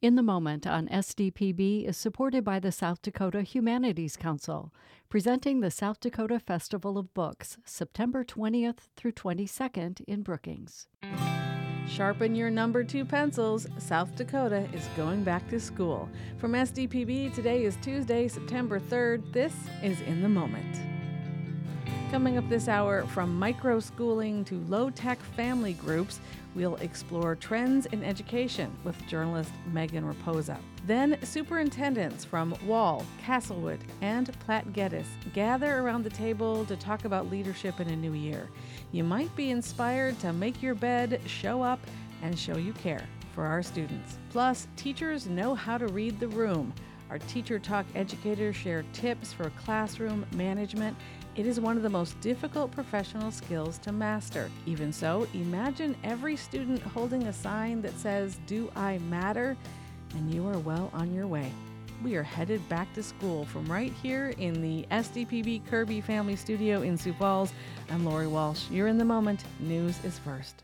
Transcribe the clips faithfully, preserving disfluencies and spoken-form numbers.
In the Moment on S D P B is supported by the South Dakota Humanities Council, presenting the South Dakota Festival of Books, September twentieth through twenty-second in Brookings. Sharpen your number two pencils. South Dakota is going back to school. From S D P B, today is Tuesday, September third. This is In the Moment. Coming up this hour, from micro-schooling to low-tech family groups, we'll explore trends in education with journalist Megan Raposa. Then, superintendents from Wall, Castlewood, and Platte Geddes gather around the table to talk about leadership in a new year. You might be inspired to make your bed, show up, and show you care for our students. Plus, teachers know how to read the room. Our Teacher Talk educators share tips for classroom management. It is one of the most difficult professional skills to master. Even so, imagine every student holding a sign that says, "Do I matter?" and you are well on your way. We are headed back to school from right here in the S D P B Kirby Family Studio in Sioux Falls. I'm Lori Walsh. You're in the moment. News is first.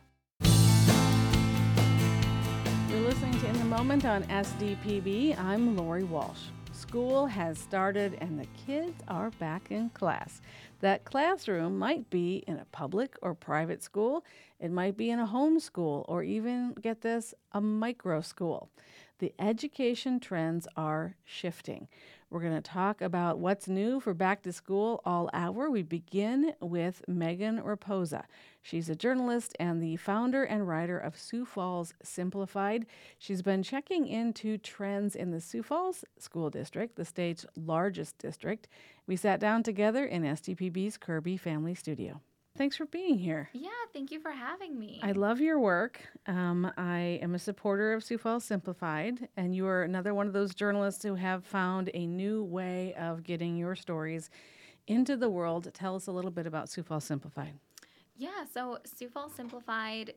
You're listening to In the Moment on S D P B. I'm Lori Walsh. School has started and the kids are back in class. That classroom might be in a public or private school. It might be in a home school or even, get this, a micro school. The education trends are shifting. We're going to talk about what's new for back to school all hour. We begin with Megan Raposa. She's a journalist and the founder and writer of Sioux Falls Simplified. She's been checking into trends in the Sioux Falls School District, the state's largest district. We sat down together in S D P B's Kirby Family Studio. Thanks for being here. Yeah, thank you for having me. I love your work. Um, I am a supporter of Sioux Falls Simplified, and you are another one of those journalists who have found a new way of getting your stories into the world. Tell us a little bit about Sioux Falls Simplified. Yeah, so Sioux Falls Simplified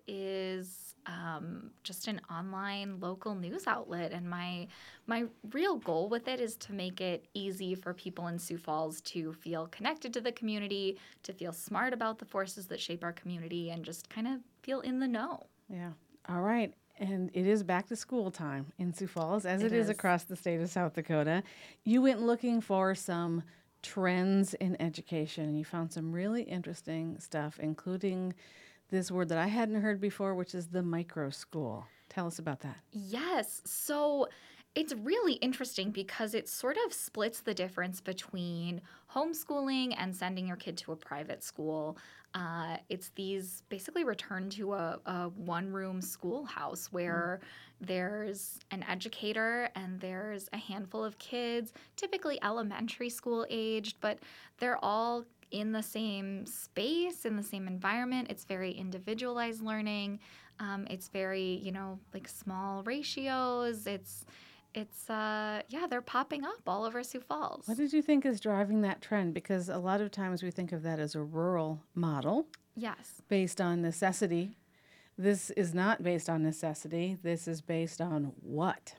is um, just an online local news outlet, and my my real goal with it is to make it easy for people in Sioux Falls to feel connected to the community, to feel smart about the forces that shape our community, and just kind of feel in the know. Yeah. All right. And it is back to school time in Sioux Falls, as it, It is is. across the state of South Dakota. You went looking for some trends in education, and you found some really interesting stuff, including this word that I hadn't heard before, which is the micro school. Tell us about that. Yes. So it's really interesting because it sort of splits the difference between homeschooling and sending your kid to a private school. Uh, it's these basically return to a, a one-room schoolhouse where mm. there's an educator and there's a handful of kids, typically elementary school aged, but they're all in the same space, in the same environment. It's very individualized learning. Um, it's very, you know, like small ratios. It's It's, uh, yeah, they're popping up all over Sioux Falls. What did you think is driving that trend? Because a lot of times we think of that as a rural model. Yes. Based on necessity. This is not based on necessity. This is based on what?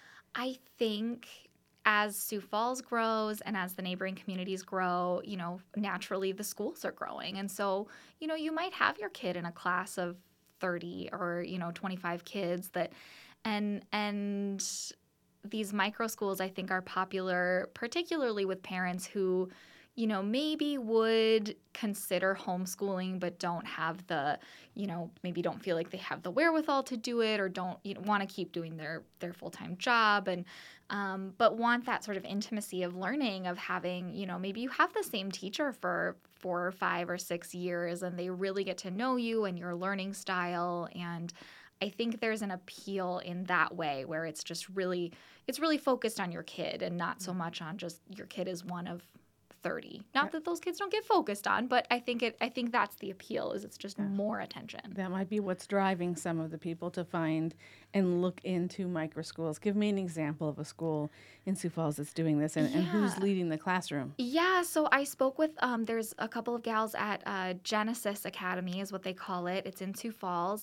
I think as Sioux Falls grows and as the neighboring communities grow, you know, naturally the schools are growing. And so, you know, you might have your kid in a class of thirty or, you know, twenty-five kids that, and, and, these micro schools, I think, are popular, particularly with parents who, you know, maybe would consider homeschooling but don't have the, you know, maybe don't feel like they have the wherewithal to do it or don't, you know, want to keep doing their, their full-time job and um, but want that sort of intimacy of learning, of having, you know, maybe you have the same teacher for four or five or six years and they really get to know you and your learning style. And I think there's an appeal in that way where it's just really, it's really focused on your kid and not so much on just your kid is one of thirty. Not that those kids don't get focused on, but I think it. I think that's the appeal. Is it's just yeah. more attention. That might be what's driving some of the people to find and look into micro schools. Give me an example of a school in Sioux Falls that's doing this, and, yeah. and who's leading the classroom. Yeah, so I spoke with. Um, there's a couple of gals at uh, Genesis Academy, is what they call it. It's in Sioux Falls,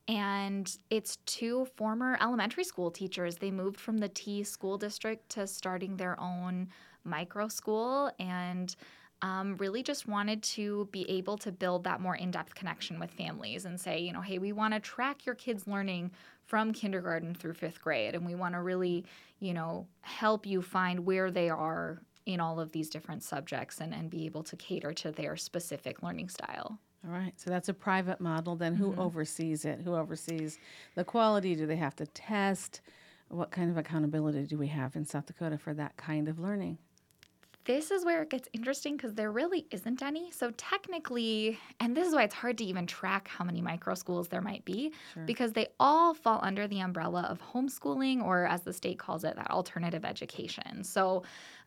and it's two former elementary school teachers. They moved from the T school district to starting their own micro school, and um, really just wanted to be able to build that more in-depth connection with families and say, you know, hey, we want to track your kids' learning from kindergarten through fifth grade, and we want to really, you know, help you find where they are in all of these different subjects and, and be able to cater to their specific learning style. All right. So that's a private model. Then who Mhm. oversees it? Who oversees the quality? Do they have to test? What kind of accountability do we have in South Dakota for that kind of learning? This is where it gets interesting because there really isn't any. So technically, and this is why it's hard to even track how many micro schools there might be, Sure. because they all fall under the umbrella of homeschooling, or as the state calls it, that alternative education. So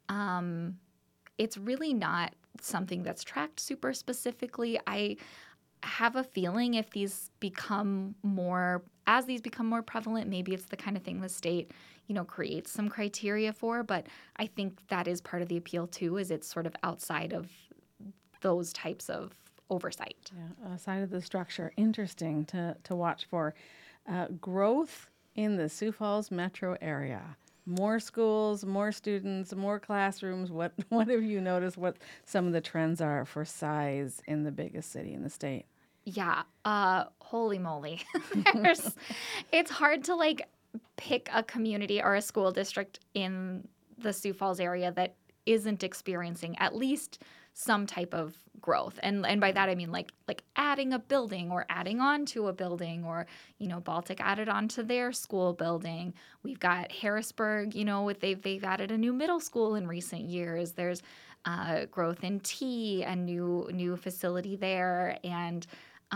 um, it's really not something that's tracked super specifically. I have a feeling if these become more, as these become more prevalent, maybe it's the kind of thing the state, you know, creates some criteria for. But I think that is part of the appeal too, is it's sort of outside of those types of oversight. Yeah, aside of the structure, interesting to, to watch for. Uh, growth in the Sioux Falls metro area. More schools, more students, more classrooms. What what have you noticed what some of the trends are for size in the biggest city in the state? Yeah, uh, holy moly. There's, it's hard to like pick a community or a school district in the Sioux Falls area that isn't experiencing at least some type of growth. And and by that I mean like like adding a building or adding on to a building, or, you know, Baltic added on to their school building. We've got Harrisburg, you know, with they've they've added a new middle school in recent years. There's uh, growth in T, a new new facility there, and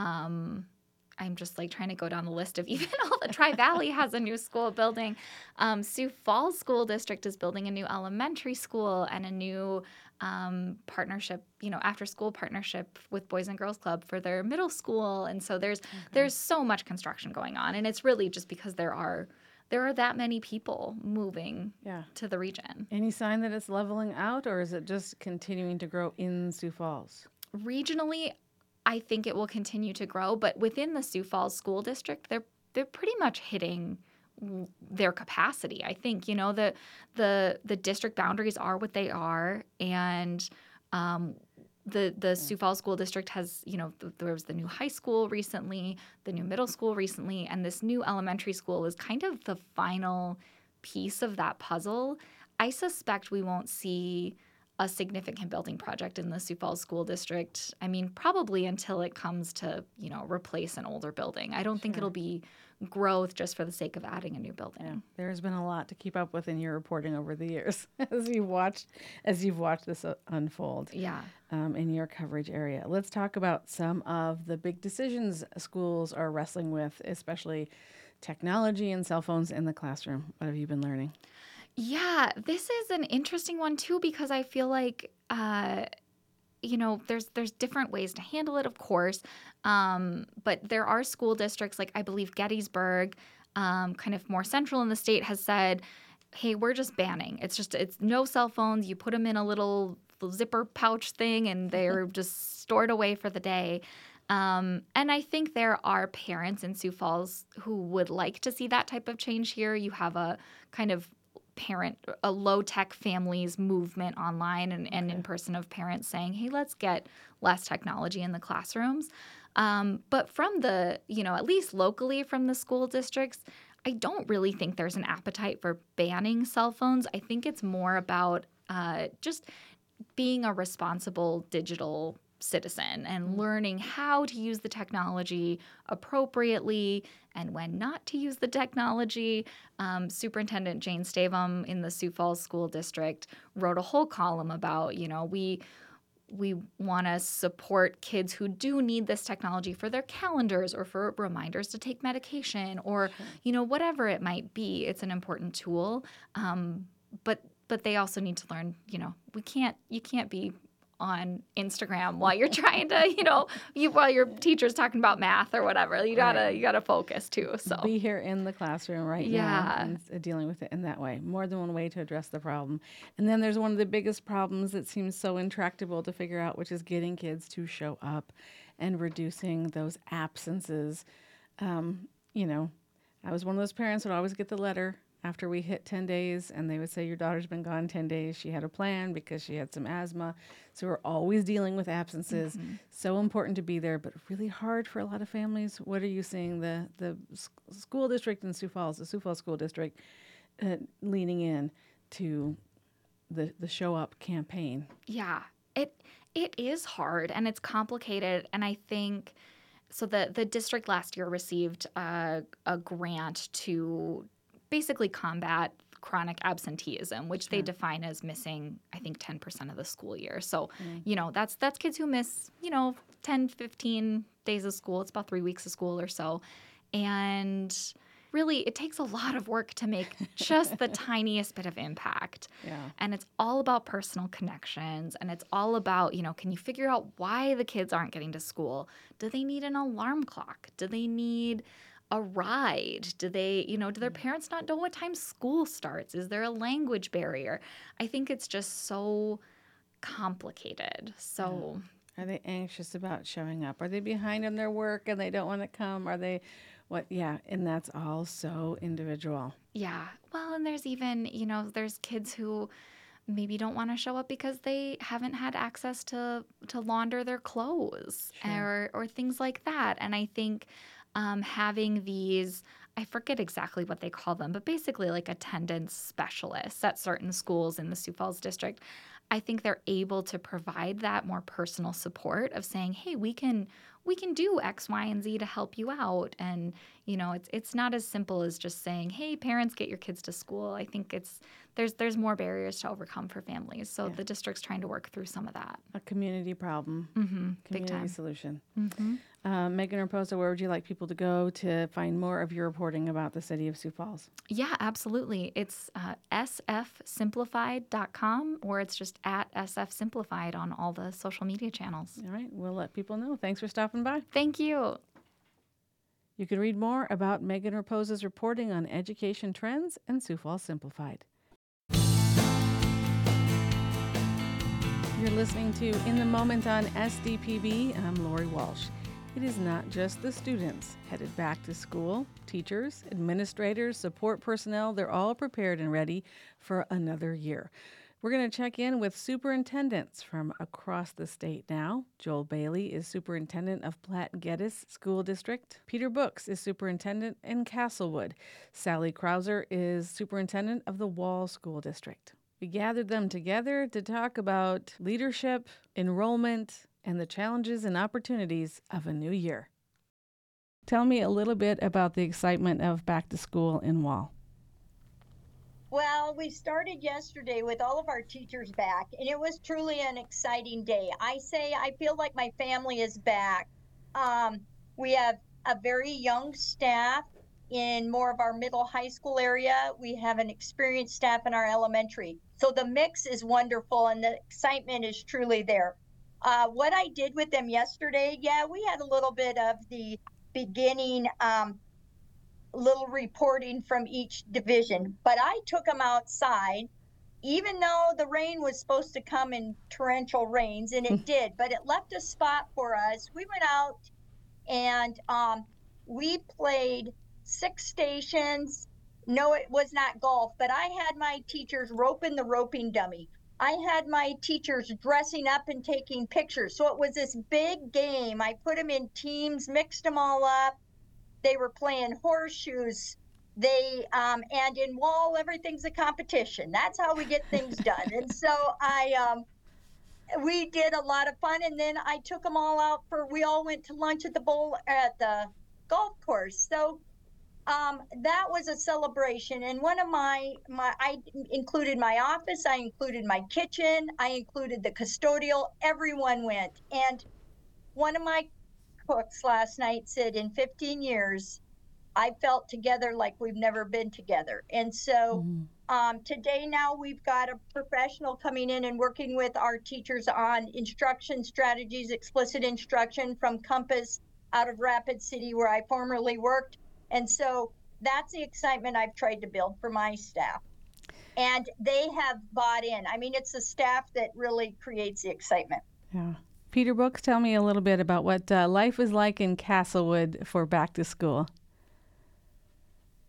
um, I'm just like trying to go down the list of even all the Tri Valley has a new school building. Um, Sioux Falls School District is building a new elementary school and a new um, partnership, you know, after school partnership with Boys and Girls Club for their middle school. And so there's Okay. there's so much construction going on, and it's really just because there are there are that many people moving Yeah. to the region. Any sign that it's leveling out, or is it just continuing to grow in Sioux Falls? Regionally, I think it will continue to grow, but within the Sioux Falls School District, they're they're pretty much hitting w- their capacity. I think, you know, the the the district boundaries are what they are, and um, the the Sioux Falls School District has, you know, th- there was the new high school recently, the new middle school recently, and this new elementary school is kind of the final piece of that puzzle. I suspect we won't see a significant building project in the Sioux Falls School District. I mean, probably until it comes to, you know, replace an older building. I don't think Sure. it'll be growth just for the sake of adding a new building. Yeah, there's been a lot to keep up with in your reporting over the years as you watched as you've watched this uh, unfold Yeah. um, in your coverage area. Let's talk about some of the big decisions schools are wrestling with, especially technology and cell phones in the classroom. What have you been learning? Yeah, this is an interesting one too, because I feel like uh, you know, there's there's different ways to handle it, of course, um, but there are school districts, like I believe Gettysburg, um, kind of more central in the state, has said, "Hey, we're just banning. It's just it's no cell phones. You put them in a little, little zipper pouch thing, and they're just stored away for the day." Um, and I think there are parents in Sioux Falls who would like to see that type of change here. You have a kind of parent, a low tech families movement online and, and Okay. in person of parents saying, hey, let's get less technology in the classrooms. Um, but from the, you know, at least locally from the school districts, I don't really think there's an appetite for banning cell phones. I think it's more about uh, just being a responsible digital citizen and learning how to use the technology appropriately and when not to use the technology. Um, Superintendent Jane Stavum in the Sioux Falls School District wrote a whole column about, you know, we we want to support kids who do need this technology for their calendars or for reminders to take medication or, Sure. you know, whatever it might be. It's an important tool, um, but but they also need to learn. You know, we can't you can't be on Instagram while you're trying to, you know, you while your teacher's talking about math or whatever. You gotta Right. you gotta focus too. So Be here in the classroom right now Yeah. and s- dealing with it in that way. More than one way to address the problem. And then there's one of the biggest problems that seems so intractable to figure out, which is getting kids to show up and reducing those absences. Um, you know, I was one of those parents that would always get the letter after we hit ten days, and they would say, your daughter's been gone ten days. She had a plan because she had some asthma. So we're always dealing with absences. Mm-hmm. So important to be there, but really hard for a lot of families. What are you seeing the, the sc- school district in Sioux Falls, the Sioux Falls School District, uh, leaning in to the, the Show Up campaign? Yeah, it it is hard and it's complicated. And I think, so the, the district last year received a, a grant to basically combat chronic absenteeism, which sure. they define as missing, I think, ten percent of the school year. So, mm. you know, that's that's kids who miss, you know, ten, fifteen days of school. It's about three weeks of school or so. And really, it takes a lot of work to make just the tiniest bit of impact. Yeah. And it's all about personal connections. And it's all about, you know, can you figure out why the kids aren't getting to school? Do they need an alarm clock? Do they need a ride? Do they, you know, do their parents not know what time school starts? Is there a language barrier? I think it's just so complicated. So, yeah. Are they anxious about showing up? Are they behind on their work and they don't want to come? Are they what? Yeah. And that's all so individual. Yeah. Well, and there's even, you know, there's kids who maybe don't want to show up because they haven't had access to, to launder their clothes sure. or, or things like that. And I think Um, having these, I forget exactly what they call them, but basically like attendance specialists at certain schools in the Sioux Falls district, I think they're able to provide that more personal support of saying, hey, we can we can do X, Y, and Z to help you out. And, you know, it's it's not as simple as just saying, hey, parents, get your kids to school. I think it's there's there's more barriers to overcome for families. So yeah. the district's trying to work through some of that. A community problem. Mm-hmm. Community Big time. solution. Mm-hmm. Uh, Megan Raposa, where would you like people to go to find more of your reporting about the city of Sioux Falls? Yeah, absolutely. It's uh, s f simplified dot com, or it's just at S F Simplified on all the social media channels. All right. We'll let people know. Thanks for stopping by. Thank you. You can read more about Megan Raposa's reporting on education trends in Sioux Falls Simplified. You're listening to In the Moment on S D P B. I'm Lori Walsh. It is not just the students headed back to school. Teachers, administrators, support personnel, they're all prepared and ready for another year. We're going to check in with superintendents from across the state now. Joel Bailey is superintendent of Platte-Geddes School District. Peter Books is superintendent in Castlewood. Sally Krauser is superintendent of the Wall School District. We gathered them together to talk about leadership, enrollment, and the challenges and opportunities of a new year. Tell me a little bit about the excitement of back to school in Wall. Well, we started yesterday with all of our teachers back, and it was truly an exciting day. I say I feel like my family is back. Um, we have a very young staff in more of our middle high school area. We have an experienced staff in our elementary. So the mix is wonderful, and the excitement is truly there. Uh, what I did with them yesterday, yeah, we had a little bit of the beginning um, little reporting from each division, but I took them outside, even though the rain was supposed to come in torrential rains, and it did, but it left a spot for us. We went out and um, we played six stations. No, it was not golf, but I had my teachers roping the roping dummy. I had my teachers dressing up and taking pictures. So it was this big game. I put them in teams, mixed them all up. They were playing horseshoes. They um, and in Wall, everything's a competition. That's how we get things done. And so I, um, we did a lot of fun. And then I took them all out for. We all went to lunch at the bowl at the golf course. So um, that was a celebration. And one of my my I included my office. I included my kitchen. I included the custodial. Everyone went. And one of my cooks last night said, in fifteen years, I felt together like we've never been together. And so mm-hmm. um, today now we've got a professional coming in and working with our teachers on instruction strategies, explicit instruction from Compass out of Rapid City, where I formerly worked. And so that's the excitement I've tried to build for my staff. And they have bought in. I mean, it's the staff that really creates the excitement. Yeah. Peter Books, tell me a little bit about what uh, life is like in Castlewood for back to school.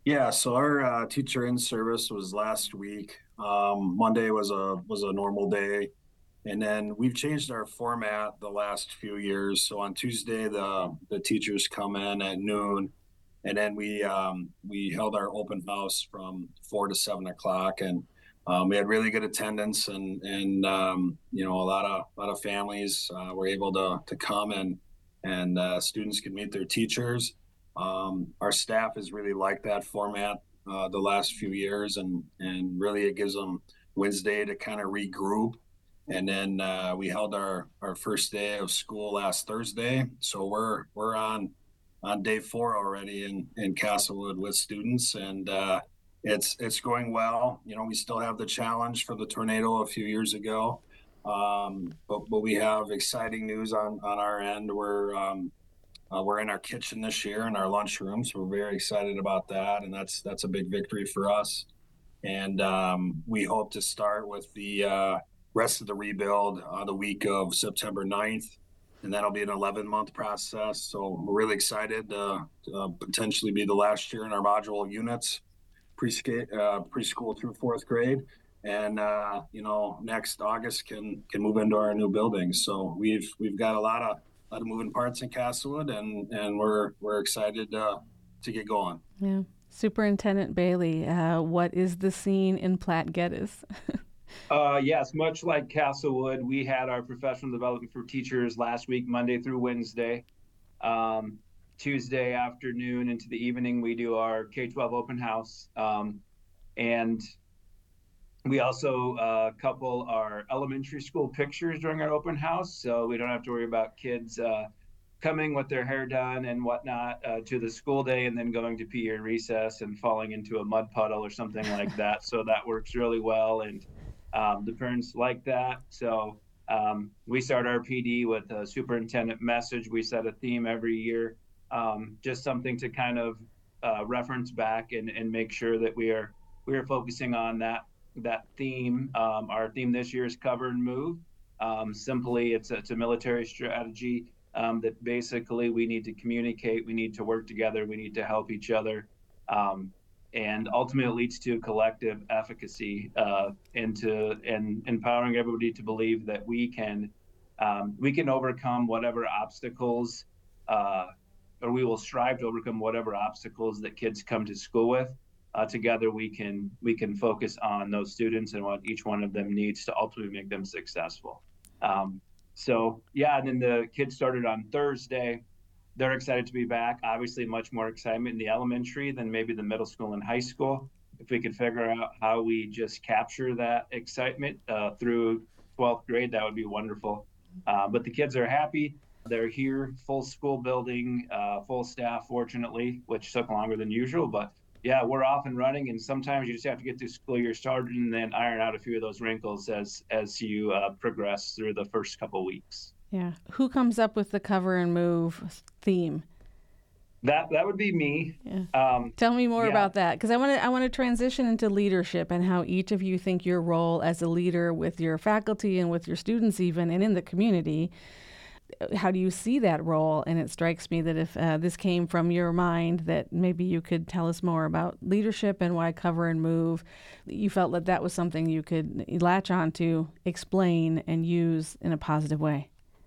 Yeah, so our uh, teacher in service was last week. Um, Monday was a was a normal day, and then we've changed our format the last few years. So on Tuesday, the the teachers come in at noon, and then we um, we held our open house from four to seven o'clock, and um, we had really good attendance, and and um, you know a lot of a lot of families uh, were able to to come and and uh, students could meet their teachers. Um, our staff has really liked that format uh, the last few years, and and really it gives them Wednesday to kind of regroup. And then uh, we held our our first day of school last Thursday, so we're we're on on day four already in in Castlewood with students, and uh, it's it's going well. You know, we still have the challenge for the tornado a few years ago, um, but but we have exciting news on on our end. We're um, uh, we're in our kitchen this year in our lunchroom, so we're very excited about that, and that's that's a big victory for us. And um, we hope to start with the uh, rest of the rebuild uh, the week of September ninth, and that'll be an eleven month process. So we're really excited uh, to uh, potentially be the last year in our module units, pre-K, uh, preschool through fourth grade. And uh, you know, next August can can move into our new building. So we've we've got a lot of a lot of moving parts in Castlewood, and and we're we're excited uh, to get going. Yeah. Superintendent Bailey, uh, what is the scene in Platte Geddes? Uh, yes, much like Castlewood, we had our professional development for teachers last week, Monday through Wednesday. Um, Tuesday afternoon into the evening, we do our K twelve open house. Um, and we also uh, couple our elementary school pictures during our open house, so we don't have to worry about kids uh, coming with their hair done and whatnot uh, to the school day and then going to P E or recess and falling into a mud puddle or something like that. So that works really well, and um, the parents like that. So um, we start our P D with a superintendent message. We set a theme every year, um, just something to kind of uh, reference back and, and make sure that we are we are focusing on that that theme. Um, our theme this year is Cover and Move. Um, simply, it's a, it's a military strategy um, that basically we need to communicate, we need to work together, we need to help each other, um, and ultimately leads to collective efficacy uh, and to and empowering everybody to believe that we can um, we can overcome whatever obstacles, uh, or we will strive to overcome whatever obstacles that kids come to school with. Uh, together we can we can focus on those students and what each one of them needs to ultimately make them successful. Um, so yeah, and then the kids started on Thursday. They're excited to be back. Obviously, much more excitement in the elementary than maybe the middle school and high school. If we could figure out how we just capture that excitement uh, through twelfth grade, that would be wonderful. Uh, but the kids are happy. They're here, full school building, uh, full staff, fortunately, which took longer than usual, but yeah, we're off and running, and sometimes you just have to get the school year started and then iron out a few of those wrinkles as as you uh, progress through the first couple weeks. Yeah. Who comes up with the Cover and Move theme? That that would be me. Yeah. Um, Tell me more yeah. about that, because I want to I want to transition into leadership and how each of you think your role as a leader with your faculty and with your students even and in the community. How do you see that role? And it strikes me that if uh, this came from your mind, that maybe you could tell us more about leadership and why Cover and Move. You felt that that was something you could latch on to, explain, and use in a positive way.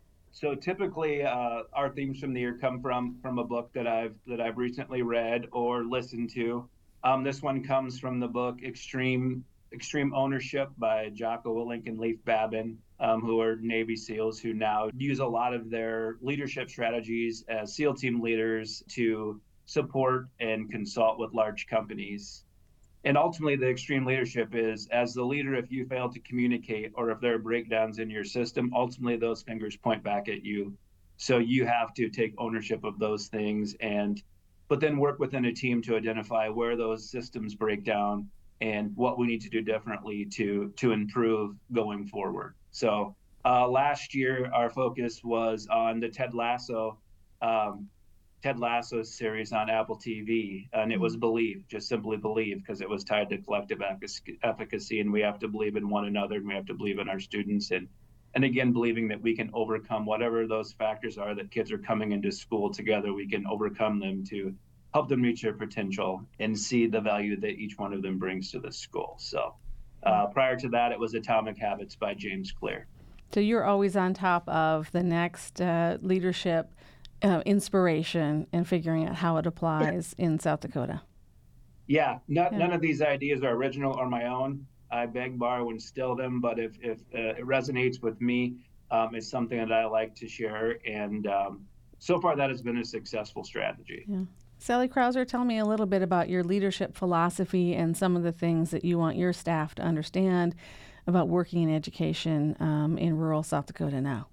So typically, uh, our themes from the year come from from a book that I've that I've recently read or listened to. Um, this one comes from the book Extreme Extreme Ownership by Jocko Willink and Leif Babin, um, who are Navy SEALs who now use a lot of their leadership strategies as SEAL team leaders to support and consult with large companies. And ultimately, the extreme leadership is, as the leader, if you fail to communicate or if there are breakdowns in your system, ultimately those fingers point back at you. So you have to take ownership of those things, and but then work within a team to identify where those systems break down and what we need to do differently to to improve going forward. So uh, last year, our focus was on the Ted Lasso um, Ted Lasso's series on Apple T V, and it was Believe, just simply believe, because it was tied to collective efficacy, and we have to believe in one another, and we have to believe in our students, and and again, believing that we can overcome whatever those factors are that kids are coming into school together, we can overcome them to help them reach their potential and see the value that each one of them brings to the school. So uh, prior to that, it was Atomic Habits by James Clear. So you're always on top of the next uh, leadership uh, inspiration and figuring out how it applies in South Dakota. Yeah, not, Yeah. none of these ideas are original or my own. I beg, borrow, and steal them, but if, if uh, it resonates with me, um, it's something that I like to share. And um, so far, that has been a successful strategy. Yeah. Sally Krauser, tell me a little bit about your leadership philosophy and some of the things that you want your staff to understand about working in education um, in rural South Dakota now.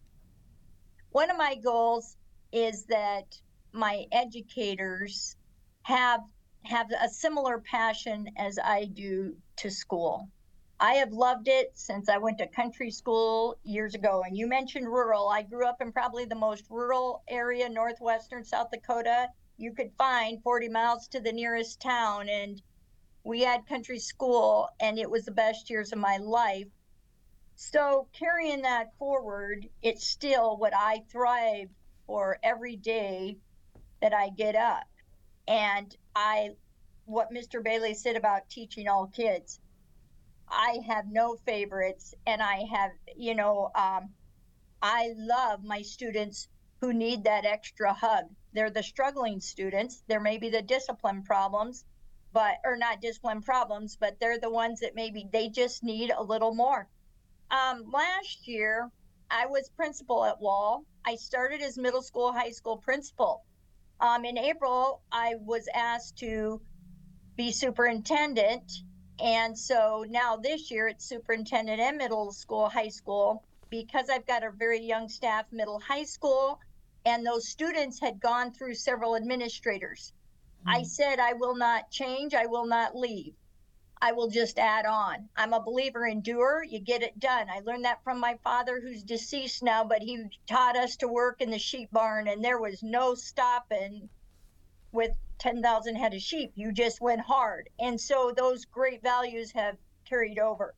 One of my goals is that my educators have have a similar passion as I do to school. I have loved it since I went to country school years ago. And you mentioned rural. I grew up in probably the most rural area, northwestern South Dakota. You could find forty miles to the nearest town, and we had country school, and it was the best years of my life. So carrying that forward, it's still what I thrive for every day that I get up. And I, what Mister Bailey said about teaching all kids, I have no favorites, and I have, you know, um, I love my students who need that extra hug. They're the struggling students. There may be the discipline problems, but, or not discipline problems, but they're the ones that maybe they just need a little more. Um, last year, I was principal at Wall. I started as middle school, high school principal. Um, in April, I was asked to be superintendent. And so now this year it's superintendent and middle school, high school, because I've got a very young staff, middle, high school, and those students had gone through several administrators. Mm-hmm. I said, I will not change. I will not leave. I will just add on. I'm a believer in doer. You get it done. I learned that from my father, who's deceased now, but he taught us to work in the sheep barn, and there was no stopping with ten thousand head of sheep. You just went hard. And so those great values have carried over.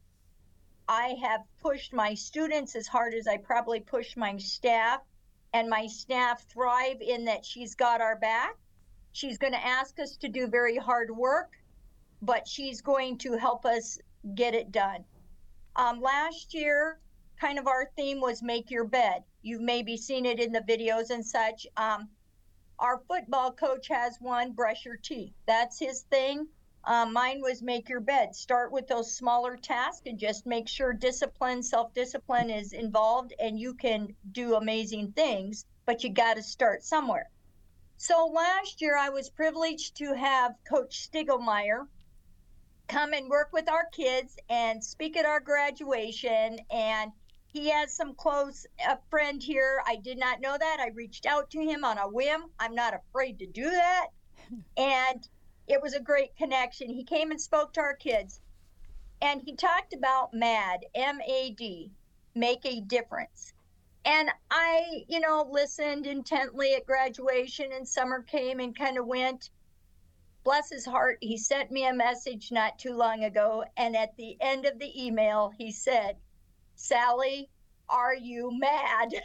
I have pushed my students as hard as I probably pushed my staff, and my staff thrive in that she's got our back. She's going to ask us to do very hard work, but she's going to help us get it done. Um, last year, kind of our theme was make your bed. You've maybe seen it in the videos and such. Um, our football coach has one, brush your teeth. That's his thing. Um, mine was make your bed. Start with those smaller tasks and just make sure discipline, self-discipline is involved, and you can do amazing things, but you got to start somewhere. So last year I was privileged to have Coach Stiglmeyer come and work with our kids and speak at our graduation. And he has some close, a friend here. I did not know that. I reached out to him on a whim. I'm not afraid to do that. And it was a great connection. He came and spoke to our kids. And he talked about MAD, M A D, make a difference. And I, you know, listened intently at graduation, and summer came and kind of went. Bless his heart, he sent me a message not too long ago, and at the end of the email, he said, Sally, are you mad?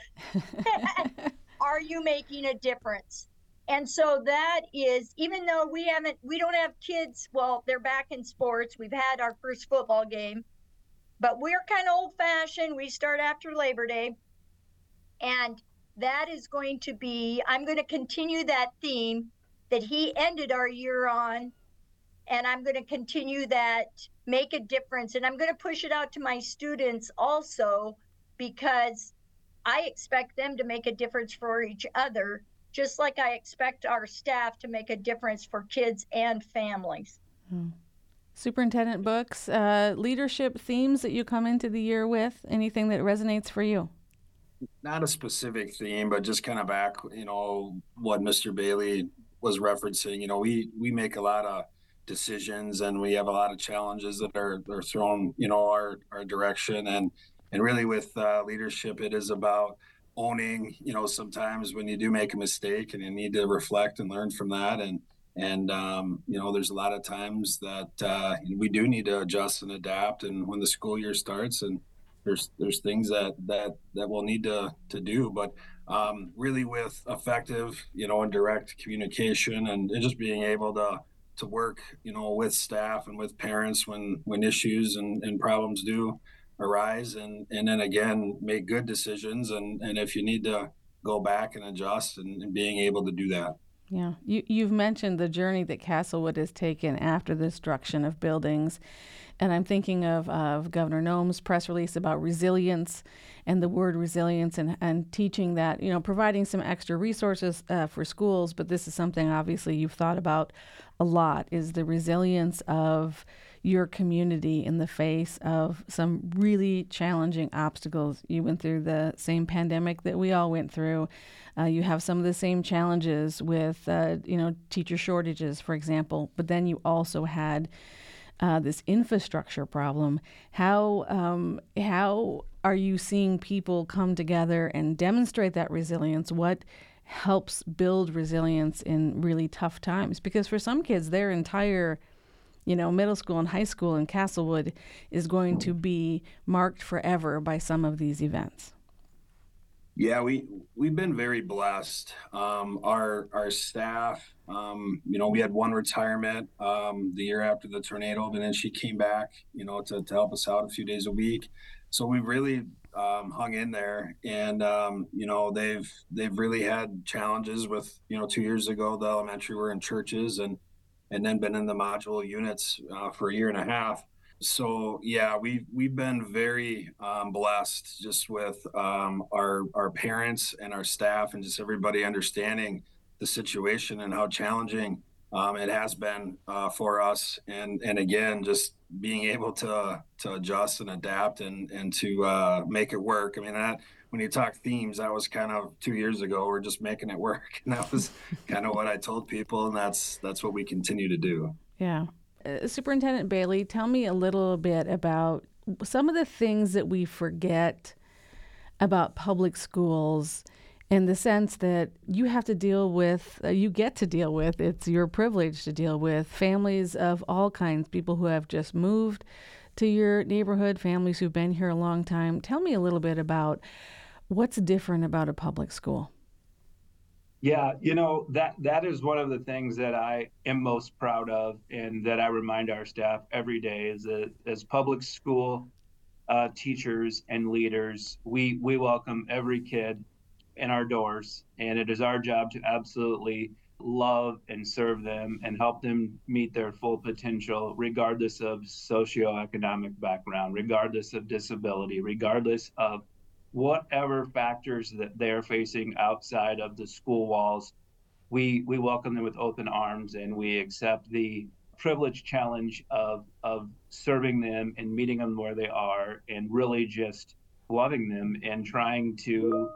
Are you making a difference? And so that is, even though we haven't, we don't have kids, well, they're back in sports. We've had our first football game, but we're kind of old fashioned. We start after Labor Day. And that is going to be, I'm going to continue that theme that he ended our year on, and I'm going to continue that, make a difference. And I'm going to push it out to my students also, because I expect them to make a difference for each other, just like I expect our staff to make a difference for kids and families. Hmm. Superintendent Books, uh, leadership themes that you come into the year with, anything that resonates for you? Not a specific theme, but just kind of back, you know, what Mister Bailey was referencing. You know, we we make a lot of decisions, and we have a lot of challenges that are are thrown, you know, our our direction. And and really with uh, leadership, it is about owning. You know, sometimes when you do make a mistake, and you need to reflect and learn from that. And and um, you know, there's a lot of times that uh, we do need to adjust and adapt. And when the school year starts, and there's there's things that that that we'll need to to do. But um, really with effective, you know, and direct communication, and, and just being able to to work, you know, with staff and with parents when when issues and, and problems do arise, and and then again make good decisions, and and if you need to go back and adjust, and, and being able to do that. Yeah, you, you've mentioned the journey that Castlewood has taken after the destruction of buildings. And I'm thinking of, of Governor Noem's press release about resilience and the word resilience, and, and teaching that, you know, providing some extra resources uh, for schools. But this is something obviously you've thought about a lot, is the resilience of your community in the face of some really challenging obstacles. You went through the same pandemic that we all went through. Uh, you have some of the same challenges with, uh, you know, teacher shortages, for example. But then you also had uh, this infrastructure problem. How um, how are you seeing people come together and demonstrate that resilience? What helps build resilience in really tough times? Because for some kids, their entire you know, middle school and high school in Castlewood is going to be marked forever by some of these events. Yeah, we we've been very blessed. Um, our our staff, um, you know, we had one retirement um, the year after the tornado, and then she came back, you know, to, to help us out a few days a week. So we really um, hung in there, and um, you know, they've they've really had challenges with, you know, two years ago the elementary were in churches, and and then been in the module units uh, for a year and a half. So yeah, we've we've been very um, blessed just with um, our our parents and our staff, and just everybody understanding the situation and how challenging um, it has been uh, for us. And and again, just being able to to adjust and adapt, and and to uh, make it work. I mean, that when you talk themes, that was kind of two years ago. We're just making it work, and that was kind of what I told people, and that's that's what we continue to do. Yeah. Uh, Superintendent Bailey, tell me a little bit about some of the things that we forget about public schools, in the sense that you have to deal with, uh, you get to deal with, it's your privilege to deal with families of all kinds, people who have just moved to your neighborhood, families who've been here a long time. Tell me a little bit about what's different about a public school. Yeah, you know, that that is one of the things that I am most proud of, and that I remind our staff every day, is that as public school uh, teachers and leaders, we we welcome every kid in our doors, and it is our job to absolutely love and serve them and help them meet their full potential, regardless of socioeconomic background, regardless of disability, regardless of whatever factors that they're facing outside of the school walls. We we welcome them with open arms, and we accept the privileged challenge of of serving them and meeting them where they are, and really just loving them and trying to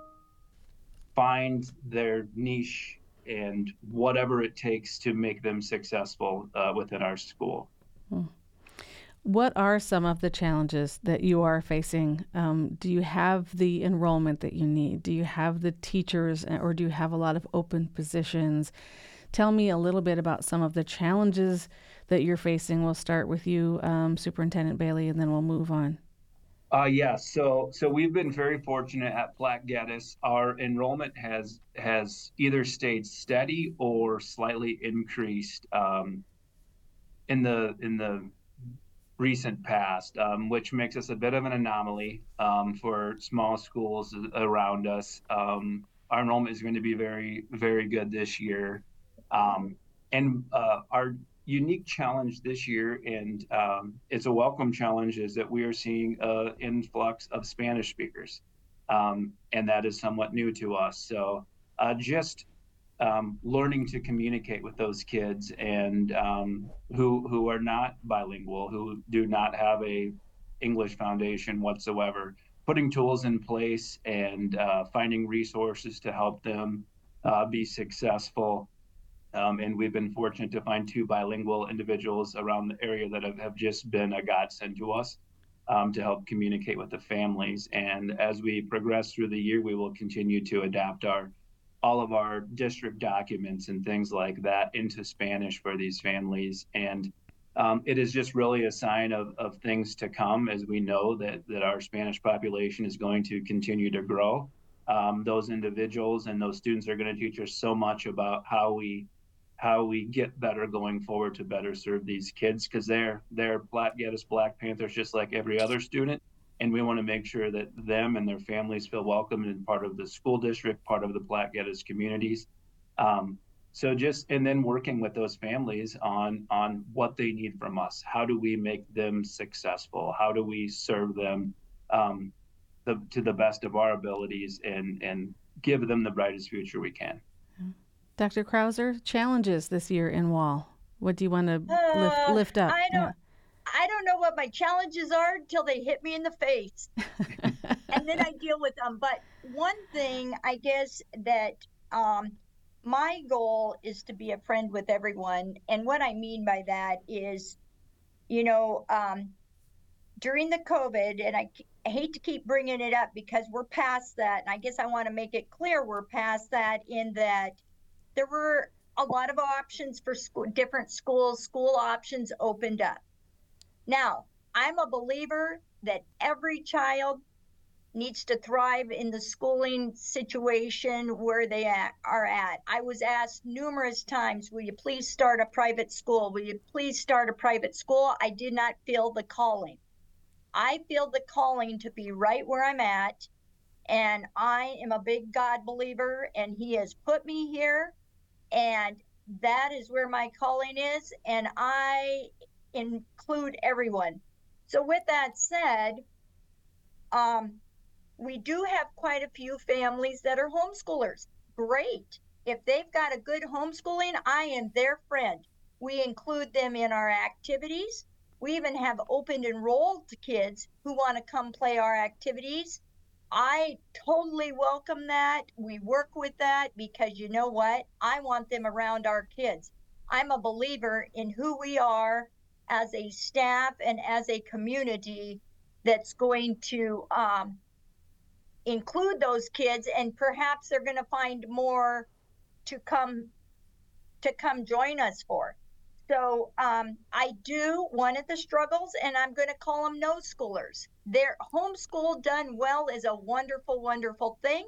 find their niche and whatever it takes to make them successful uh, within our school. Hmm. What are some of the challenges that you are facing? Um, do you have the enrollment that you need? Do you have the teachers, or do you have a lot of open positions? Tell me a little bit about some of the challenges that you're facing. We'll start with you, um, Superintendent Bailey, and then we'll move on. Uh, yeah, so so we've been very fortunate at Platte Geddes. Our enrollment has has either stayed steady or slightly increased um, in the in the recent past, um, which makes us a bit of an anomaly um, for small schools around us. Um, our enrollment is going to be very, very good this year. Um, and uh, our unique challenge this year, and um, it's a welcome challenge, is that we are seeing an influx of Spanish speakers. Um, and that is somewhat new to us. So uh, just Um, learning to communicate with those kids, and um, who who are not bilingual, who do not have a English foundation whatsoever, putting tools in place and uh, finding resources to help them uh, be successful. Um, and we've been fortunate to find two bilingual individuals around the area that have, have just been a godsend to us um, to help communicate with the families. And as we progress through the year, we will continue to adapt our all of our district documents and things like that into Spanish for these families. And um, it is just really a sign of, of things to come, as we know that, that our Spanish population is going to continue to grow. um, those individuals and those students are going to teach us so much about how we how we get better going forward to better serve these kids, because they're they're Platte Geddes Black Panthers just like every other student, and we want to make sure that them and their families feel welcome and part of the school district, part of the Platte Geddes communities. Um, so just and then working with those families on on what they need from us. How do we make them successful? How do we serve them um, the, to the best of our abilities and and give them the brightest future we can? Doctor Krauser, challenges this year in Wall. What do you want to lift, Uh, lift up? I don't. Yeah. I don't know what my challenges are until they hit me in the face, and then I deal with them. But one thing, I guess that um, my goal is to be a friend with everyone, and what I mean by that is, you know, um, during the COVID, and I, I hate to keep bringing it up because we're past that, and I guess I want to make it clear we're past that in that there were a lot of options for school, different schools, school options opened up. Now, I'm a believer that every child needs to thrive in the schooling situation where they at, are at. I was asked numerous times, will you please start a private school? Will you please start a private school? I did not feel the calling. I feel the calling to be right where I'm at, and I am a big God believer, and He has put me here, and that is where my calling is, and I include everyone. So with that said, um, we do have quite a few families that are homeschoolers. Great. If they've got a good homeschooling, I am their friend. We include them in our activities. We even have open enrolled kids who want to come play our activities. I totally welcome that. We work with that because you know what? I want them around our kids. I'm a believer in who we are as a staff and as a community that's going to um, include those kids, and perhaps they're going to find more to come to come join us for. So um, I do, one of the struggles, and I'm going to call them no schoolers. Their homeschool done well is a wonderful, wonderful thing.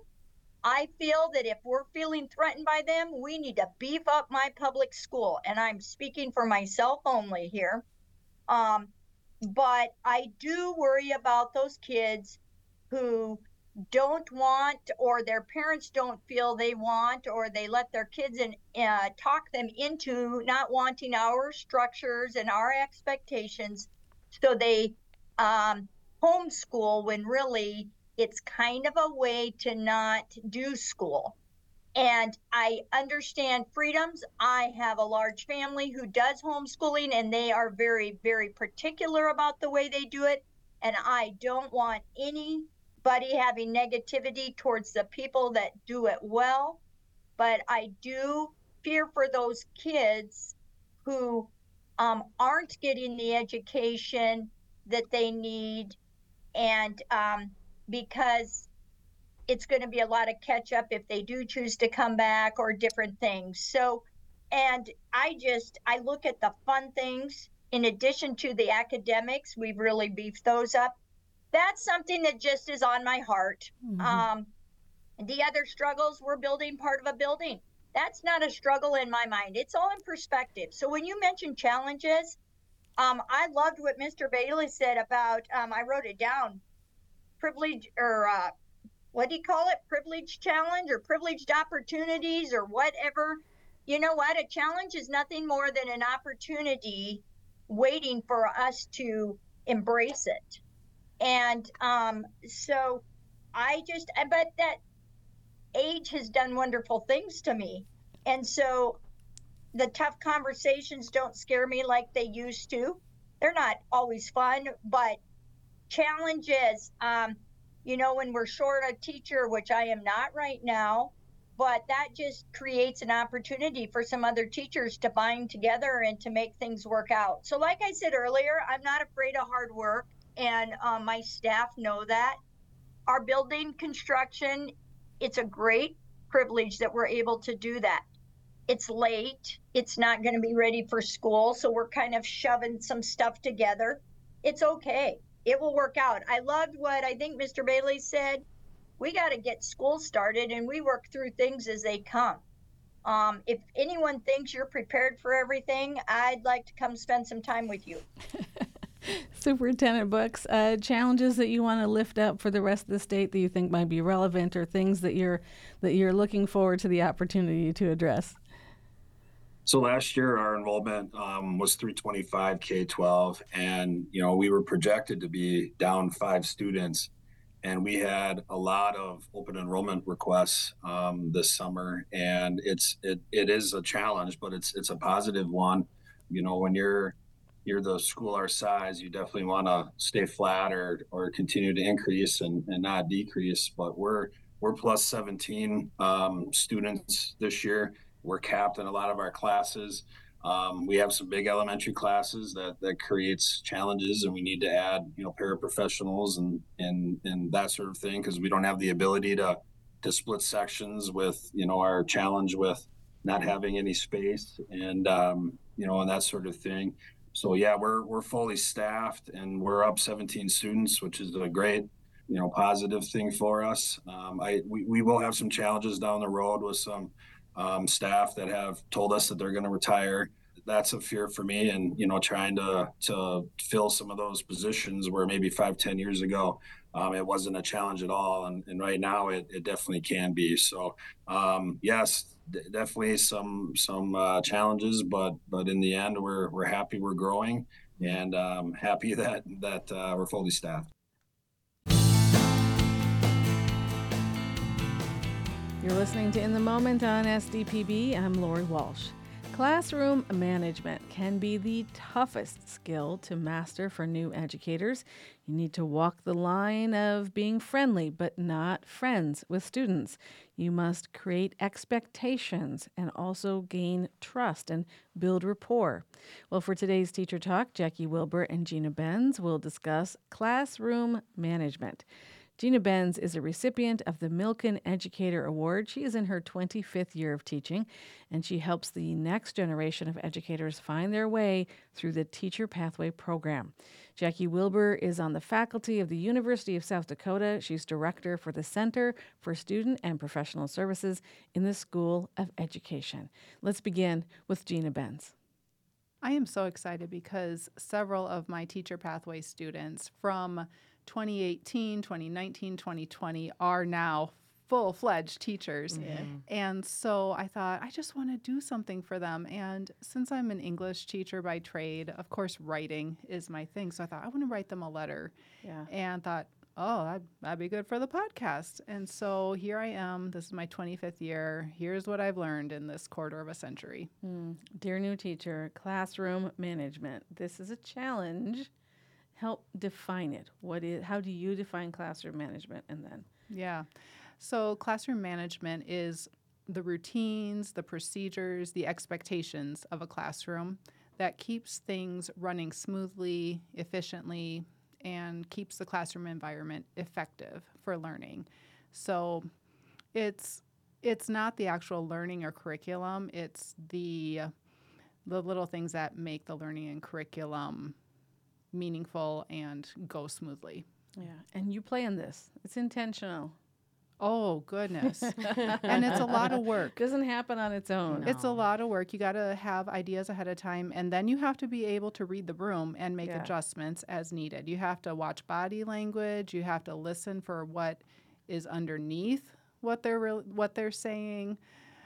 I feel that if we're feeling threatened by them, we need to beef up my public school. And I'm speaking for myself only here. Um, but I do worry about those kids who don't want, or their parents don't feel they want, or they let their kids in, uh, talk them into not wanting our structures and our expectations. So they um, homeschool when really it's kind of a way to not do school. And I understand freedoms. I have a large family who does homeschooling, and they are very, very particular about the way they do it. And I don't want anybody having negativity towards the people that do it well. But I do fear for those kids who um, aren't getting the education that they need. And um, because it's going to be a lot of catch up if they do choose to come back or different things. So, and I just, I look at the fun things in addition to the academics. We've really beefed those up. That's something that just is on my heart. Mm-hmm. Um, the other struggles, we're building part of a building. That's not a struggle in my mind. It's all in perspective. So when you mention challenges, um, I loved what Mister Bailey said about, um, I wrote it down, privilege or, uh, what do you call it? Privileged challenge or privileged opportunities or whatever. You know what? A challenge is nothing more than an opportunity waiting for us to embrace it. And um, so I just, but that age has done wonderful things to me. And so the tough conversations don't scare me like they used to. They're not always fun, but challenges, um, you know, when we're short a teacher, which I am not right now, but that just creates an opportunity for some other teachers to bind together and to make things work out. So like I said earlier, I'm not afraid of hard work, and um, my staff know that. Our building construction, it's a great privilege that we're able to do that. It's late. It's not going to be ready for school, so we're kind of shoving some stuff together. It's okay. It will work out. I loved what I think Mister Bailey said. we got to get school started and we work through things as they come. Um, if anyone thinks you're prepared for everything, I'd like to come spend some time with you. Superintendent Brooks, uh, challenges that you want to lift up for the rest of the state that you think might be relevant, or things that you're that you're looking forward to the opportunity to address. So last year, our enrollment um, was three twenty-five K twelve, and you know we were projected to be down five students, and we had a lot of open enrollment requests um, this summer, and it's it it is a challenge, but it's it's a positive one. You know, when you're you're the school our size, you definitely want to stay flat or or continue to increase and, and not decrease. But we're we're plus seventeen um, students this year. We're capped in a lot of our classes. Um, we have some big elementary classes that that creates challenges, and we need to add, you know, paraprofessionals and and and that sort of thing, because we don't have the ability to to split sections with, you know, our challenge with not having any space and um, you know, and that sort of thing. So yeah, we're we're fully staffed and we're up seventeen students, which is a great, you know, positive thing for us. Um, I we, we will have some challenges down the road with some um, staff that have told us that they're going to retire. That's a fear for me, and you know, trying to to fill some of those positions where maybe five, ten years ago um, it wasn't a challenge at all, and, and right now it, it definitely can be. So um, yes, d- definitely some some uh, challenges, but but in the end, we're we're happy we're growing, and um, happy that that uh, we're fully staffed. You're listening to In the Moment on S D P B. I'm Lori Walsh. Classroom management can be the toughest skill to master for new educators. You need to walk the line of being friendly but not friends with students. You must create expectations and also gain trust and build rapport. Well, for today's Teacher Talk, Jackie Wilbur and Gina Benz will discuss classroom management. Gina Benz is a recipient of the Milken Educator Award. She is in her twenty-fifth year of teaching, and she helps the next generation of educators find their way through the Teacher Pathway program. Jackie Wilbur is on the faculty of the University of South Dakota. She's director for the Center for Student and Professional Services in the School of Education. Let's begin with Gina Benz. I am so excited because several of my Teacher Pathway students from twenty eighteen, twenty nineteen, twenty twenty are now full-fledged teachers. Mm-hmm. And so I thought, I just want to do something for them. And since I'm an English teacher by trade, of course, writing is my thing. So I thought, I want to write them a letter. Yeah. And thought, oh, that'd, that'd be good for the podcast. And so here I am. This is my twenty-fifth year. Here's what I've learned in this quarter of a century. Mm. Dear new teacher, classroom management. This is a challenge. Help define it. What is? How do you define classroom management? And then, Yeah. So classroom management is the routines, the procedures, the expectations of a classroom that keeps things running smoothly, efficiently, and keeps the classroom environment effective for learning. So it's it's not the actual learning or curriculum. It's the the little things that make the learning and curriculum meaningful and go smoothly. yeah. And you plan this. It's intentional. Oh, goodness. And it's a lot of work. Doesn't happen on its own. No. It's a lot of work. You got to have ideas ahead of time, and then you have to be able to read the room and make Yeah. adjustments as needed. You have to watch body language. You have to listen for what is underneath what they're re- what they're saying.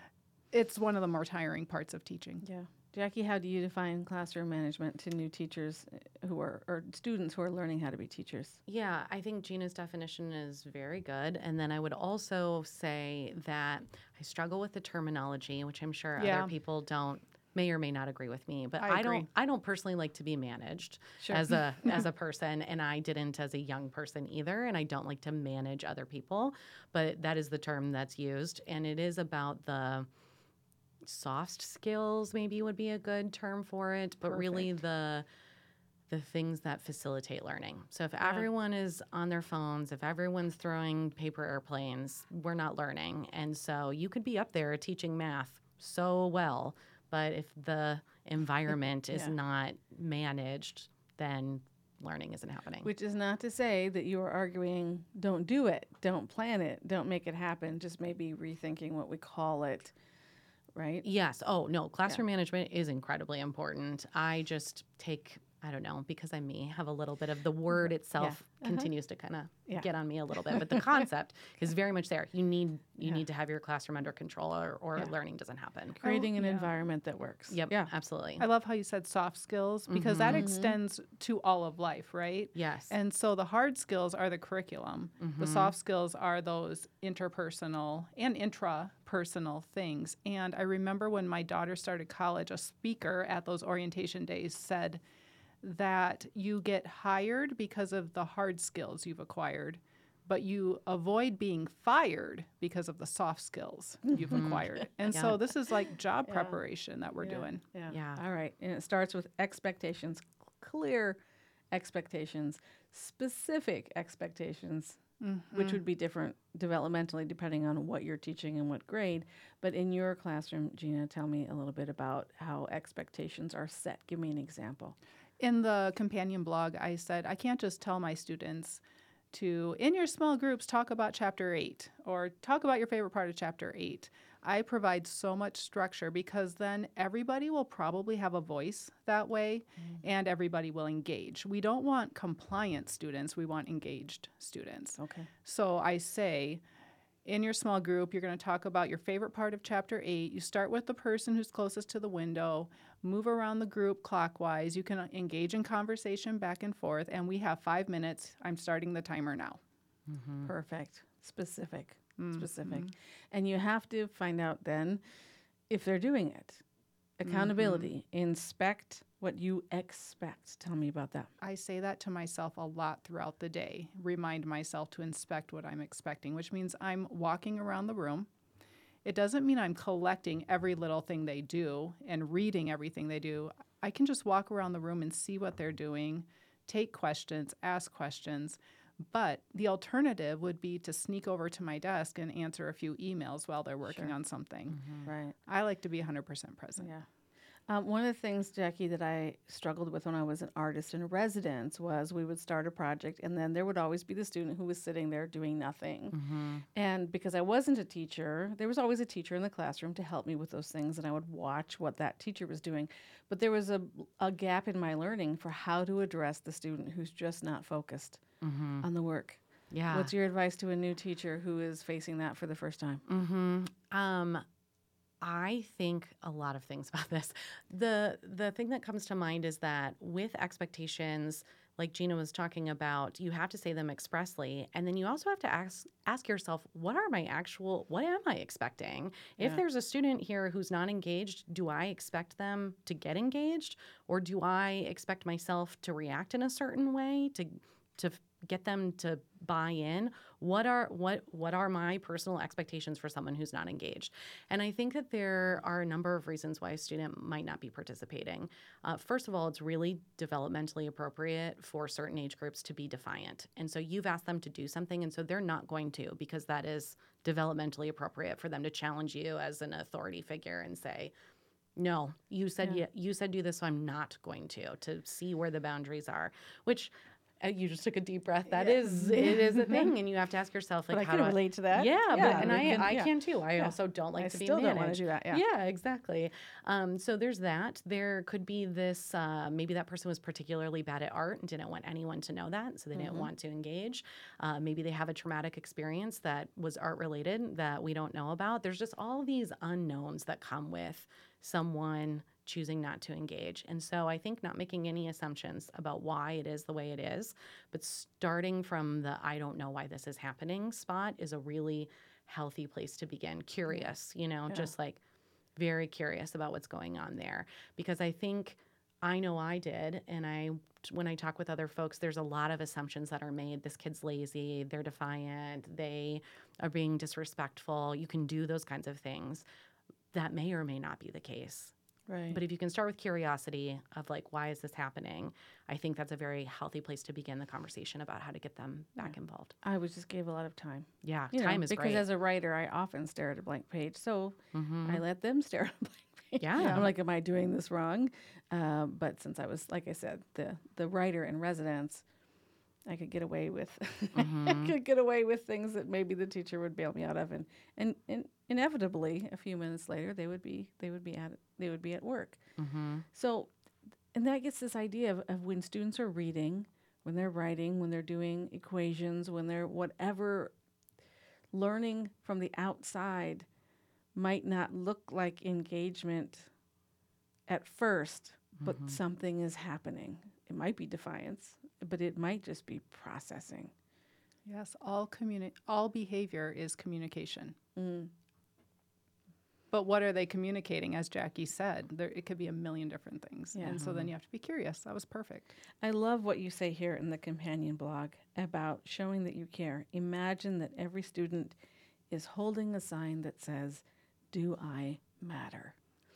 It's one of the more tiring parts of teaching. Yeah. Jackie, how do you define classroom management to new teachers who are, or students who are learning how to be teachers? Yeah, I think Gina's definition is very good. And then I would also say that I struggle with the terminology, which I'm sure Yeah. other people don't may or may not agree with me. But I I, agree. don't I don't personally like to be managed Sure. as a as a person, and I didn't as a young person either, and I don't like to manage other people. But that is the term that's used, and it is about the soft skills, maybe would be a good term for it, but really Perfect. the the things that facilitate learning. So if everyone is on their phones, if everyone's throwing paper airplanes, we're not learning. And so you could be up there teaching math so well, but if the environment is Yeah. not managed, then learning isn't happening. Which is not to say that you are arguing, don't do it, don't plan it, don't make it happen, just maybe rethinking what we call it, right? Yes. Oh, no. Classroom management is incredibly important. I just take, I don't know, because I'm me, have a little bit of the word itself Yeah. Uh-huh. continues to kind of Yeah. get on me a little bit. But the concept is very much there. You need you Yeah. need to have your classroom under control or, or Yeah. learning doesn't happen. Creating an yeah. environment that works. Yep. Yeah. Absolutely. I love how you said soft skills because that Mhm. extends to all of life, right? Yes. And so the hard skills are the curriculum. The Mhm. soft skills are those interpersonal and intrapersonal things. And I remember when my daughter started college, a speaker at those orientation days said that you get hired because of the hard skills you've acquired, but you avoid being fired because of the soft skills you've Mhm. acquired. And Yeah. so this is like job Yeah. preparation that we're Yeah. doing. Yeah. Yeah. All right. And it starts with expectations, clear expectations, specific expectations, which would be different developmentally depending on what you're teaching and what grade. But in your classroom, Gina, tell me a little bit about how expectations are set. Give me an example. In the companion blog, I said, I can't just tell my students to, in your small groups, talk about chapter eight or talk about your favorite part of chapter eight. I provide so much structure because then everybody will probably have a voice that way and everybody will engage. We don't want compliant students, we want engaged students. Okay. So I say, in your small group, you're going to talk about your favorite part of chapter eight. You start with the person who's closest to the window, move around the group clockwise. You can engage in conversation back and forth, and we have five minutes. I'm starting the timer now. Mhm. Perfect. Specific. Mm-hmm. Specific. And you have to find out then if they're doing it. Accountability. Inspect what you expect. Tell me about that. I say that to myself a lot throughout the day. Remind myself to inspect what I'm expecting, which means I'm walking around the room. It doesn't mean I'm collecting every little thing they do and reading everything they do. I can just walk around the room and see what they're doing, take questions, ask questions. But the alternative would be to sneak over to my desk and answer a few emails while they're working Sure. on something. Right. I like to be one hundred percent present. Yeah. Um, one of the things, Jackie, that I struggled with when I was an artist in residence was we would start a project and then there would always be the student who was sitting there doing nothing. Mhm. And because I wasn't a teacher, there was always a teacher in the classroom to help me with those things, and I would watch what that teacher was doing. But there was a, a gap in my learning for how to address the student who's just not focused Mhm. on the work. Yeah. What's your advice to a new teacher who is facing that for the first time? Mm-hmm. Um, I think a lot of things about this. The the thing that comes to mind is that with expectations, like Gina was talking about, you have to say them expressly, and then you also have to ask ask yourself, what are my actual, what am I expecting? If Yeah. there's a student here who's not engaged, do I expect them to get engaged, or do I expect myself to react in a certain way to to get them to buy in? What are what what are my personal expectations for someone who's not engaged? And I think that there are a number of reasons why a student might not be participating. Uh, first of all, it's really developmentally appropriate for certain age groups to be defiant. And so you've asked them to do something, and so they're not going to, because that is developmentally appropriate for them to challenge you as an authority figure and say, no, you said Yeah. you, you said do this, so I'm not going to, to see where the boundaries are, which uh, you just took a deep breath. That is, it is a thing. And you have to ask yourself, like, But I how can do I relate to that. Yeah, Yeah, but, and we I, can- I yeah. can too. I Yeah. also don't like I to be still don't managed. want to do that. Yeah. Yeah, exactly. Um, so there's that. There could be this, uh, maybe that person was particularly bad at art and didn't want anyone to know that, so they didn't Mhm. want to engage. Uh, maybe they have a traumatic experience that was art related that we don't know about. There's just all these unknowns that come with someone choosing not to engage. And so I think not making any assumptions about why it is the way it is, but starting from the I don't know why this is happening spot is a really healthy place to begin. Curious, you know, Yeah. just like very curious about what's going on there. Because I think I know I did, and I when I talk with other folks, there's a lot of assumptions that are made. This kid's lazy, they're defiant, they are being disrespectful. You can do those kinds of things. That may or may not be the case. Right. But if you can start with curiosity of like, why is this happening? I think that's a very healthy place to begin the conversation about how to get them back involved. I would just give a lot of time. Yeah, You know, time is because great. as a writer, I often stare at a blank page, so Mhm. I let them stare at a blank Yeah. I'm like, am I doing this wrong? Uh, but since I was, like I said, the the writer in residence, I could get away with Mm-hmm. I could get away with things that maybe the teacher would bail me out of, and, and and inevitably, a few minutes later, they would be they would be at they would be at work. Mm-hmm. So, and that gets this idea of, of when students are reading, when they're writing, when they're doing equations, when they're whatever, learning from the outside might not look like engagement at first, but Mhm. something is happening. It might be defiance, but it might just be processing. Yes, all communi- all behavior is communication. Mm. But what are they communicating? As Jackie said, there it could be a million different things, Yeah. and so then you have to be curious. That was perfect. I love what you say here in the companion blog about showing that you care. Imagine that every student is holding a sign that says, "Do I matter?"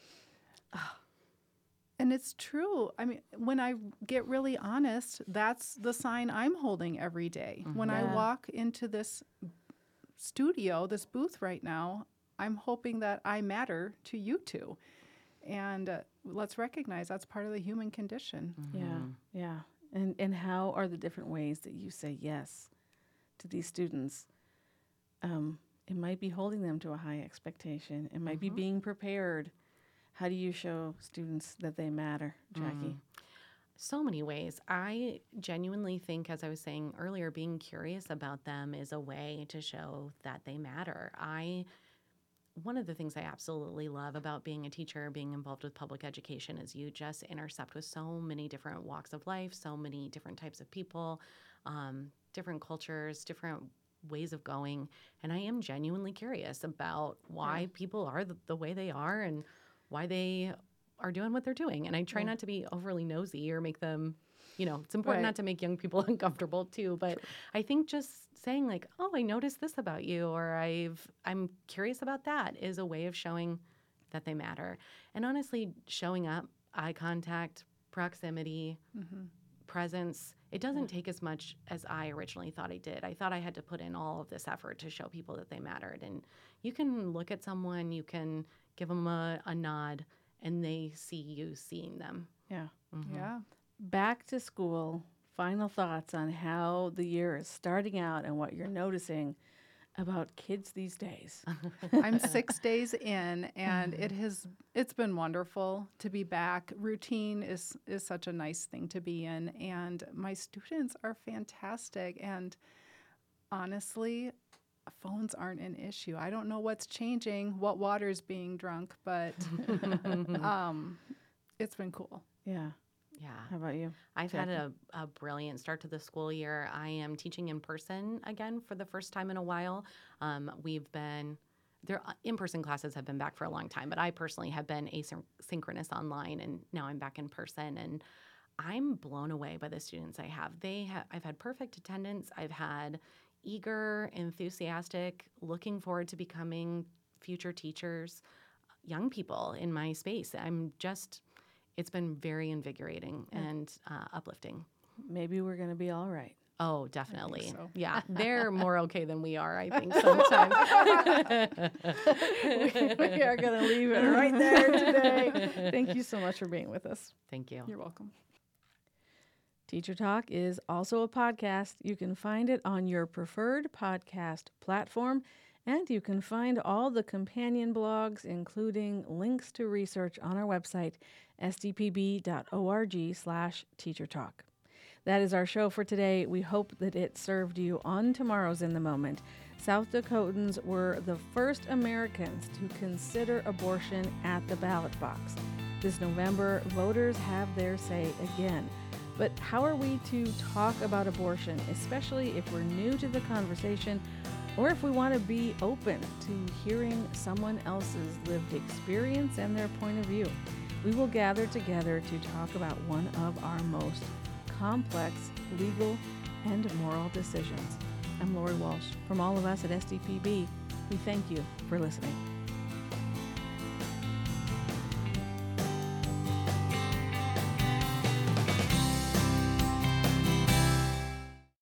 And it's true. I mean, when I get really honest, that's the sign I'm holding every day. When I Yeah. walk into this studio, this booth right now, I'm hoping that I matter to you two. And uh, let's recognize that's part of the human condition. Yeah, yeah. And and how are the different ways that you say yes to these students? Um, it might be holding them to a high expectation. It might be being prepared. How do you show students that they matter, Jackie? So many ways. I genuinely think, as I was saying earlier, being curious about them is a way to show that they matter. I one of the things I absolutely love about being a teacher, being involved with public education, is you just intercept with so many different walks of life, so many different types of people, um, different cultures, different ways of going. And I am genuinely curious about why Yeah. people are the, the way they are and why they are doing what they're doing. And I try Yeah. not to be overly nosy or make them, you know, it's important Right. not to make young people uncomfortable too. But I think just saying like, oh, I noticed this about you, or I've I'm curious about that, is a way of showing that they matter. And honestly, showing up, eye contact, proximity, Mm-hmm. presence, it doesn't take as much as I originally thought I did. I thought I had to put in all of this effort to show people that they mattered. And you can look at someone, you can give them a, a nod, and they see you seeing them. Yeah. Mhm. Yeah. Back to school. Final thoughts on how the year is starting out and what you're noticing about kids these days. I'm six days in, and it has it's been wonderful to be back. Routine is is such a nice thing to be in, and my students are fantastic. And honestly, phones aren't an issue. I don't know what's changing, what water's being drunk, but um, it's been cool. Yeah. Yeah. How about you? I've had Jackie? a, a brilliant start to the school year. I am teaching in person again for the first time in a while. Um, we've been there. In-person classes have been back for a long time, but I personally have been asynchronous online, and now I'm back in person. And I'm blown away by the students I have. They have. I've had perfect attendance. I've had eager, enthusiastic, looking forward to becoming future teachers, young people in my space. I'm just. It's been very invigorating and uh, uplifting. Maybe we're going to be all right. Oh, definitely. so. Yeah, they're more okay than we are, I think, sometimes. We are going to leave it right there today. Thank you so much for being with us. Thank you. You're welcome. Teacher Talk is also a podcast. You can find it on your preferred podcast platform, and you can find all the companion blogs, including links to research, on our website, s d p b dot org slash teacher talk. That is our show for today. We hope that it served you. On tomorrow's In the Moment, South Dakotans were the first Americans to consider abortion at the ballot box. This November, voters have their say again. But how are we to talk about abortion, especially if we're new to the conversation, or if we want to be open to hearing someone else's lived experience and their point of view? We will gather together to talk about one of our most complex legal and moral decisions. I'm Lori Walsh. From all of us at S D P B, we thank you for listening.